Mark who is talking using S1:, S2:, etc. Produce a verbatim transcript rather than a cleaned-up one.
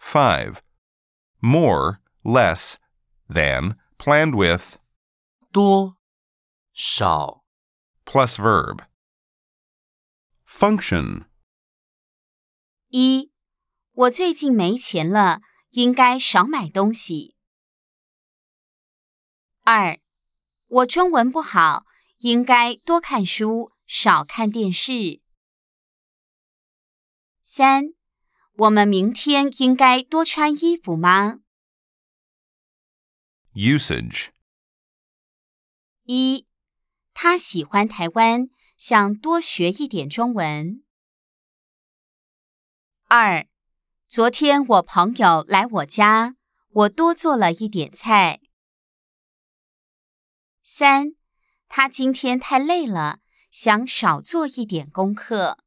S1: five. More, less, than, planned with,
S2: 多、少、
S1: plus verb. Function.
S3: 一，我最近没钱了，应该少买东西。二，我中文不好，应该多看书，少看电视。三，我们明天应该多穿衣服吗？
S1: Usage.
S3: 一，他喜欢台湾，想多学一点中文。二，昨天我朋友来我家，我多做了一点菜。三，他今天太累了，想少做一点功课。